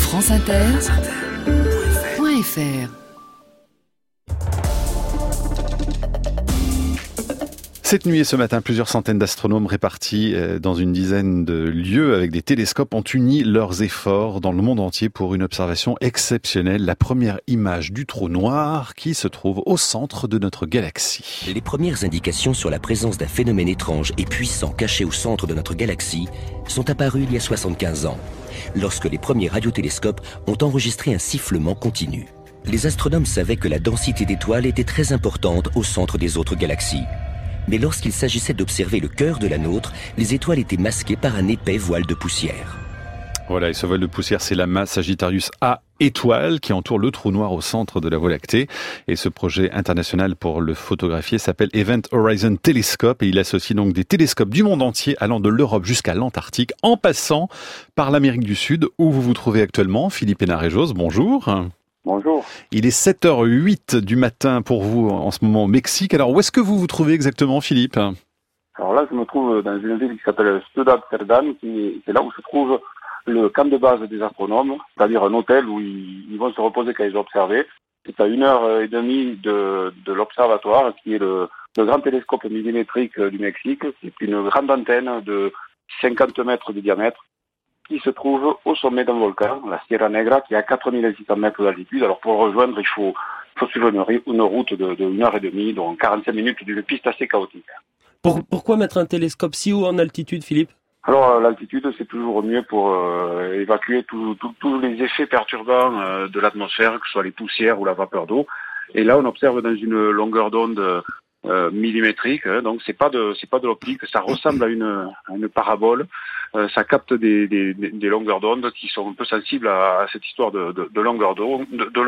franceinter.fr. Cette nuit et ce matin, plusieurs centaines d'astronomes répartis dans une dizaine de lieux avec des télescopes ont uni leurs efforts dans le monde entier pour une observation exceptionnelle, la première image du trou noir qui se trouve au centre de notre galaxie. Les premières indications sur la présence d'un phénomène étrange et puissant caché au centre de notre galaxie sont apparues il y a 75 ans, lorsque les premiers radiotélescopes ont enregistré un sifflement continu. Les astronomes savaient que la densité d'étoiles était très importante au centre des autres galaxies. Mais lorsqu'il s'agissait d'observer le cœur de la nôtre, les étoiles étaient masquées par un épais voile de poussière. Voilà, et ce voile de poussière, c'est la masse Sagittarius A étoile qui entoure le trou noir au centre de la Voie lactée. Et ce projet international pour le photographier s'appelle Event Horizon Telescope et il associe donc des télescopes du monde entier allant de l'Europe jusqu'à l'Antarctique en passant par l'Amérique du Sud où vous vous trouvez actuellement. Philippe Hénarejos, bonjour. Bonjour. Il est 7h08 du matin pour vous en ce moment au Mexique. Alors où est-ce que vous vous trouvez exactement, Philippe ? Alors là, je me trouve dans une ville qui s'appelle Ciudad Cerdán, c'est là où se trouve le camp de base des astronomes, c'est-à-dire un hôtel où ils vont se reposer quand ils ont observé. C'est à 1h30 de l'observatoire, qui est le grand télescope millimétrique du Mexique. C'est une grande antenne de 50 mètres de diamètre qui se trouve au sommet d'un volcan, la Sierra Negra, qui est à 4600 mètres d'altitude. Alors pour le rejoindre, il faut suivre une route de 1h30, donc 45 minutes d'une piste assez chaotique. Pourquoi mettre un télescope si haut en altitude, Philippe ? Alors l'altitude, c'est toujours mieux pour évacuer tous les effets perturbants de l'atmosphère, que ce soit les poussières ou la vapeur d'eau. Et là, on observe dans une longueur d'onde millimétrique, donc c'est pas de l'optique, ça ressemble à une parabole. Ça capte des longueurs d'onde qui sont un peu sensibles à cette histoire de longueur d'eau,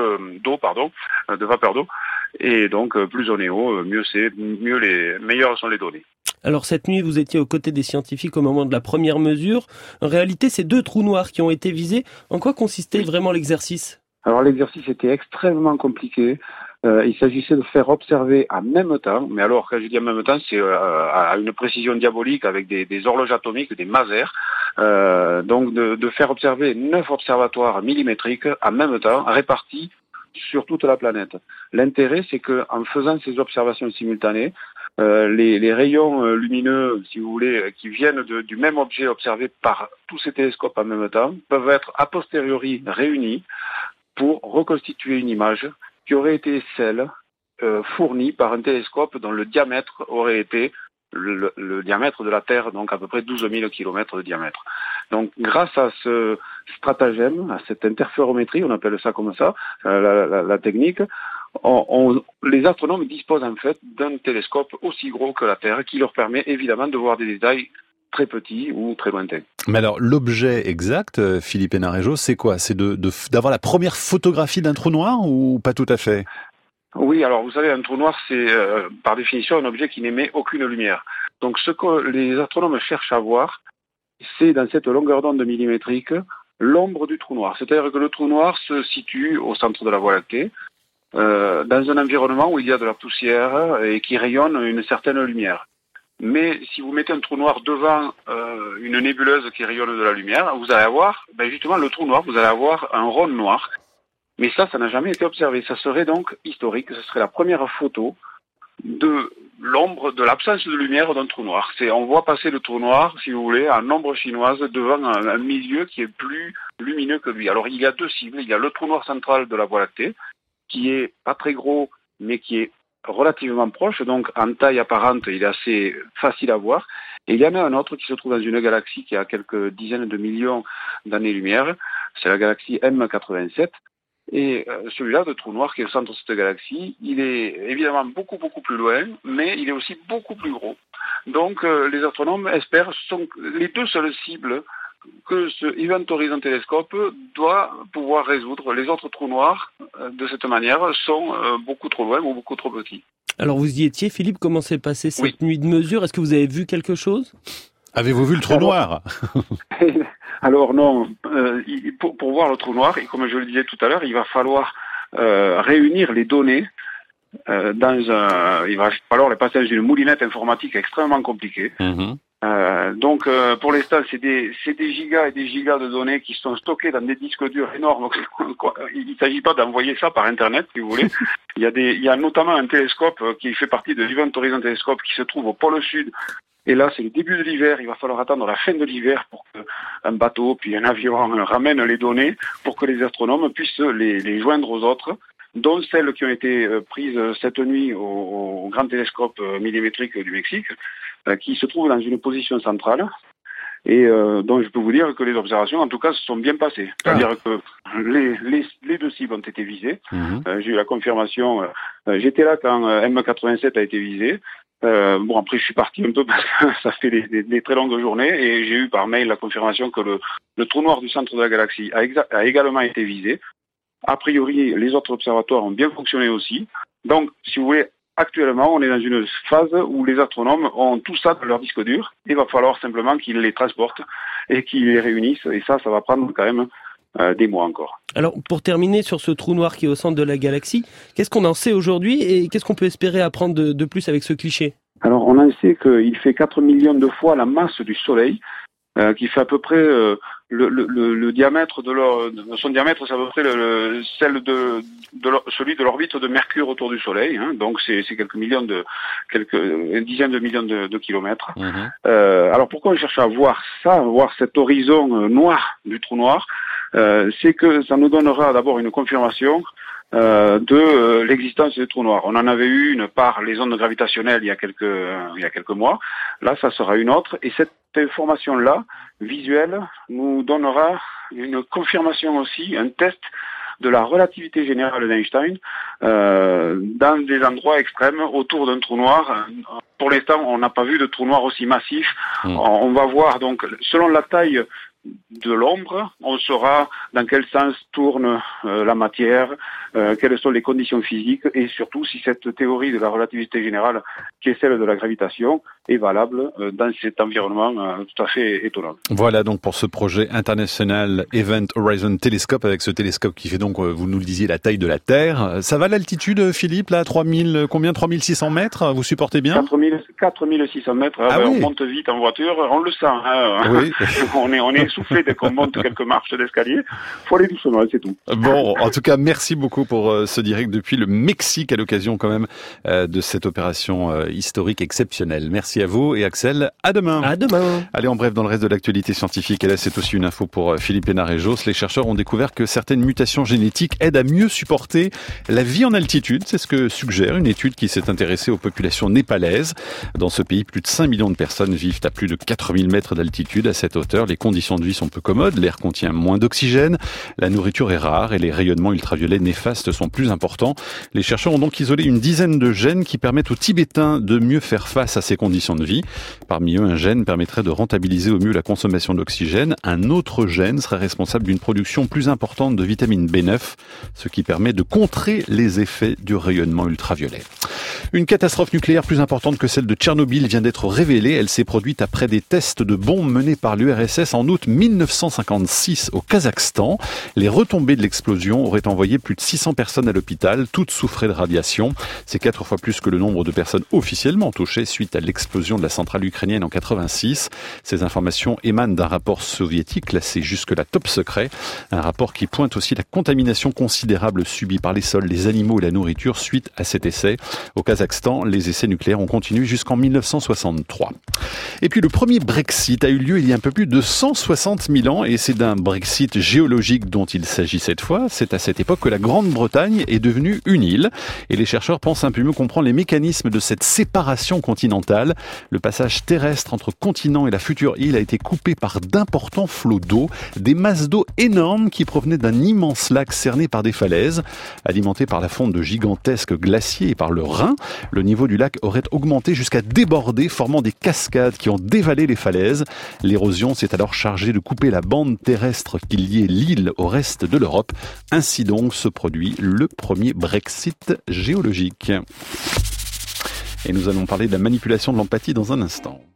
de vapeur d'eau. Et donc plus on est haut, meilleures sont les données. Alors cette nuit, vous étiez aux côtés des scientifiques au moment de la première mesure. En réalité, c'est 2 trous noirs qui ont été visés. En quoi consistait vraiment l'exercice ? Alors l'exercice était extrêmement compliqué. Il s'agissait de faire observer en même temps, mais alors quand je dis en même temps, c'est à une précision diabolique avec des horloges atomiques, des masers, donc de faire observer 9 observatoires millimétriques en même temps, répartis sur toute la planète. L'intérêt, c'est que en faisant ces observations simultanées, les rayons lumineux, si vous voulez, qui viennent du même objet observé par tous ces télescopes en même temps, peuvent être a posteriori réunis pour reconstituer une image qui aurait été celle fournie par un télescope dont le diamètre aurait été le diamètre de la Terre, donc à peu près 12 000 km de diamètre. Donc grâce à ce stratagème, à cette interférométrie, on appelle ça comme ça, la technique, les astronomes disposent en fait d'un télescope aussi gros que la Terre qui leur permet évidemment de voir des détails très petits ou très lointains. Mais alors, l'objet exact, Philippe Hénarejos, c'est quoi ? C'est d'avoir la première photographie d'un trou noir ou pas tout à fait ? Oui, alors vous savez, un trou noir, c'est par définition un objet qui n'émet aucune lumière. Donc ce que les astronomes cherchent à voir, c'est dans cette longueur d'onde millimétrique, l'ombre du trou noir. C'est-à-dire que le trou noir se situe au centre de la Voie lactée, dans un environnement où il y a de la poussière et qui rayonne une certaine lumière. Mais si vous mettez un trou noir devant une nébuleuse qui rayonne de la lumière, vous allez avoir, justement, le trou noir, vous allez avoir un rond noir. Mais ça n'a jamais été observé. Ça serait donc historique. Ce serait la première photo de l'ombre, de l'absence de lumière d'un trou noir. On voit passer le trou noir, si vous voulez, en ombre chinoise devant un milieu qui est plus lumineux que lui. Alors il y a 2 cibles. Il y a le trou noir central de la Voie lactée, qui est pas très gros, mais qui est relativement proche, donc en taille apparente, il est assez facile à voir. Et il y en a un autre qui se trouve dans une galaxie qui a quelques dizaines de millions d'années-lumière, c'est la galaxie M87. Et celui-là, le trou noir qui est au centre de cette galaxie, il est évidemment beaucoup plus loin, mais il est aussi beaucoup plus gros. Donc les astronomes espèrent, sont les 2 seules cibles que ce Event Horizon Telescope doit pouvoir résoudre. Les autres trous noirs, de cette manière, sont beaucoup trop loin ou beaucoup trop petits. Alors vous y étiez, Philippe, comment s'est passée cette nuit de mesure ? Est-ce que vous avez vu quelque chose ? Avez-vous vu le trou noir ? Alors non, pour voir le trou noir, et comme je le disais tout à l'heure, il va falloir réunir les données il va falloir les passages d'une moulinette informatique extrêmement compliquée. Donc pour l'instant, c'est des gigas et des gigas de données qui sont stockées dans des disques durs énormes. Il ne s'agit pas d'envoyer ça par Internet, si vous voulez. Il y a notamment un télescope qui fait partie de l'Event Horizon Telescope qui se trouve au pôle sud. Et là, c'est le début de l'hiver. Il va falloir attendre la fin de l'hiver pour qu'un bateau puis un avion ramène les données pour que les astronomes puissent les joindre aux autres, dont celles qui ont été prises cette nuit au grand télescope millimétrique du Mexique, qui se trouve dans une position centrale et dont je peux vous dire que les observations, en tout cas, se sont bien passées. C'est-à-dire que les deux cibles ont été visées. J'ai eu la confirmation. J'étais là quand M87 a été visé. Après, je suis parti un peu parce que ça fait des très longues journées et j'ai eu par mail la confirmation que le trou noir du centre de la galaxie a également été visé. A priori, les autres observatoires ont bien fonctionné aussi. Donc, si vous voulez, actuellement, on est dans une phase où les astronomes ont tout ça dans leur disque dur. Il va falloir simplement qu'ils les transportent et qu'ils les réunissent. Et ça va prendre quand même des mois encore. Alors, pour terminer sur ce trou noir qui est au centre de la galaxie, qu'est-ce qu'on en sait aujourd'hui et qu'est-ce qu'on peut espérer apprendre de plus avec ce cliché? Alors, on en sait qu'il fait 4 millions de fois la masse du Soleil, qui fait à peu près le diamètre son diamètre, c'est à peu près celui de l'orbite de Mercure autour du Soleil. Hein, donc c'est une dizaine de millions de kilomètres. Alors pourquoi on cherche à voir cet horizon noir du trou noir? C'est que ça nous donnera d'abord une confirmation de l'existence des trous noirs. On en avait eu une par les ondes gravitationnelles il y a quelques mois. Là, ça sera une autre. Et cette information-là, visuelle, nous donnera une confirmation aussi, un test de la relativité générale d'Einstein dans des endroits extrêmes autour d'un trou noir. Pour l'instant, on n'a pas vu de trou noir aussi massif. On va voir donc, selon la taille de l'ombre, on saura dans quel sens tourne la matière, quelles sont les conditions physiques et surtout si cette théorie de la relativité générale, qui est celle de la gravitation, est valable dans cet environnement tout à fait étonnant. Voilà donc pour ce projet international Event Horizon Telescope, avec ce télescope qui fait donc, vous nous le disiez, la taille de la Terre. Ça va l'altitude, Philippe, là, 3600 mètres, vous supportez bien? 4600 mètres, on monte vite en voiture, on le sent. Oui. on est soufflé dès qu'on monte quelques marches d'escalier. Faut aller doucement, c'est tout. Bon, en tout cas, merci beaucoup pour ce direct depuis le Mexique à l'occasion quand même de cette opération historique exceptionnelle. Merci à vous et Axel, à demain. À demain. Allez, en bref, dans le reste de l'actualité scientifique, et là c'est aussi une info pour Philippe Hénard et Joss, les chercheurs ont découvert que certaines mutations génétiques aident à mieux supporter la vie en altitude. C'est ce que suggère une étude qui s'est intéressée aux populations népalaises. Dans ce pays, plus de 5 millions de personnes vivent à plus de 4000 mètres d'altitude. À cette hauteur, les conditions de vie sont peu commodes, l'air contient moins d'oxygène, la nourriture est rare et les rayonnements ultraviolets néfastes sont plus importants. Les chercheurs ont donc isolé une dizaine de gènes qui permettent aux Tibétains de mieux faire face à ces conditions de vie. Parmi eux, un gène permettrait de rentabiliser au mieux la consommation d'oxygène. Un autre gène serait responsable d'une production plus importante de vitamine B9, ce qui permet de contrer les effets du rayonnement ultraviolet. Une catastrophe nucléaire plus importante que celle de Tchernobyl vient d'être révélée. Elle s'est produite après des tests de bombes menés par l'URSS en août 1956 au Kazakhstan. Les retombées de l'explosion auraient envoyé plus de 600 personnes à l'hôpital. Toutes souffraient de radiation. C'est 4 fois plus que le nombre de personnes officiellement touchées suite à l'explosion de la centrale ukrainienne en 86. Ces informations émanent d'un rapport soviétique classé jusque-là top secret. Un rapport qui pointe aussi la contamination considérable subie par les sols, les animaux et la nourriture suite à cet essai. Au Kazakhstan, les essais nucléaires ont continué jusqu'en 1963. Et puis le premier Brexit a eu lieu il y a un peu plus de 160 000 ans et c'est d'un Brexit géologique dont il s'agit cette fois. C'est à cette époque que la Grande-Bretagne est devenue une île et les chercheurs pensent un peu mieux comprendre les mécanismes de cette séparation continentale. Le passage terrestre entre continent et la future île a été coupé par d'importants flots d'eau, des masses d'eau énormes qui provenaient d'un immense lac cerné par des falaises. Alimenté par la fonte de gigantesques glaciers et par le Rhin, le niveau du lac aurait augmenté jusqu'à déborder, formant des cascades qui ont dévalé les falaises. L'érosion s'est alors chargée de couper la bande terrestre qui liait l'île au reste de l'Europe. Ainsi donc se produit le premier Brexit géologique. Et nous allons parler de la manipulation de l'empathie dans un instant.